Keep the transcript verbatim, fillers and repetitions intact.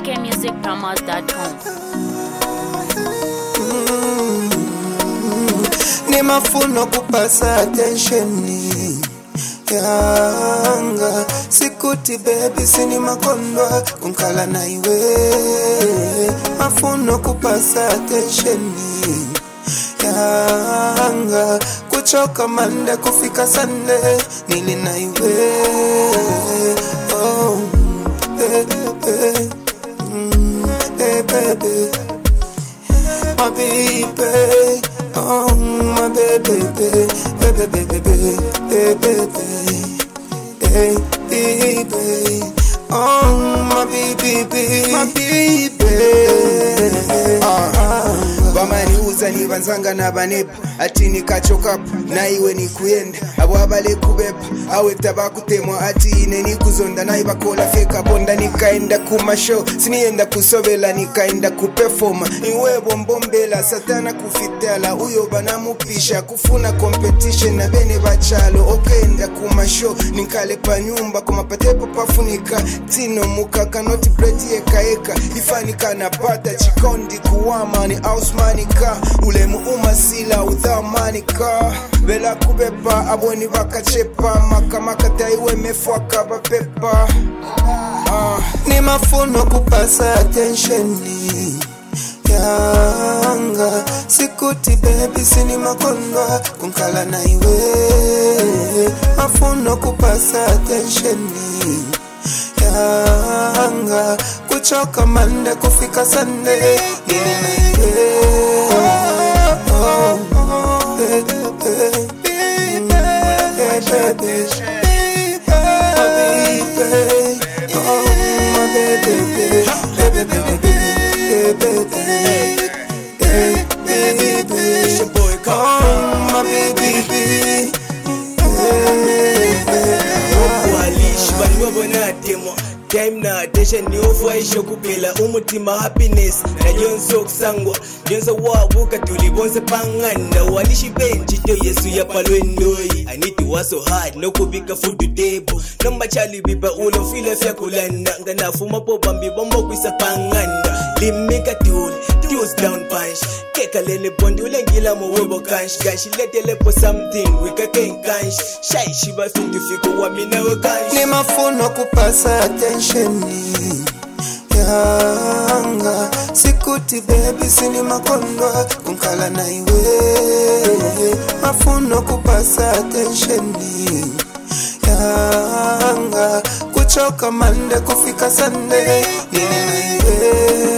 k music promos dot com. Ni mafuno kupasa attention yanga sikuti baby sini makondwa kunkala na iwe mafuno kupasa attention yanga kuchoka mande kufika sande nili na iwe oh baby hey baby my baby oh my baby baby baby baby baby hey baby oh my baby my baby ah bamani uzani banzanga nabanepa ati nikachoka na iwe ni kuyenda abo abale kubepa awe tabakutemwa ati ine ni kuzonda na ibakola feka bonda nikaenda kuma show sinienda kusobela nikaenda kuperform iwe bombombela satana kufitala uyo banamupisha kufuna competition na bene bachalo okenda kuma show nikale pa nyumba kuma patepo pafunika tino mukaka not bread yekaeka ifanika na bata chikondi kuwama ni ausmanika ule muumasila udhamanika bela kubepa aboni bakachepa makamaka taiwe mefwaka bapepa ah. Ni mafuno kupasa attention yanga sikuti baby sini makondwa kunkala na iwe mafuno kupasa attention yanga kuchoka mande kufika sande nini na iwe oh, oh, baby, baby, baby, baby, baby, oh, my baby, baby, baby, baby, baby, baby, oh, my baby, time na attention ni ofuaisho kupela umutima happiness na jonso kusangwa jonso wabuka tulibonse panganda walishi benchi to yesu ya palwendoi I need to work so hard no kubika food to table namba chali biba ulo feel fya kulanda ngana fuma po bambi bombo kwisa panganda limika tool toes down punch keka lele bondi ulengila mo webo kansh gashi letele po something we can kansh shai shiba fintu fiko wa mina we kansh ni mafuno kupasa attention yanga sikuti baby sini makondwa kunkala na iwe mafuno kupasa attention yanga kuchoka mande kufika sande nini na iwe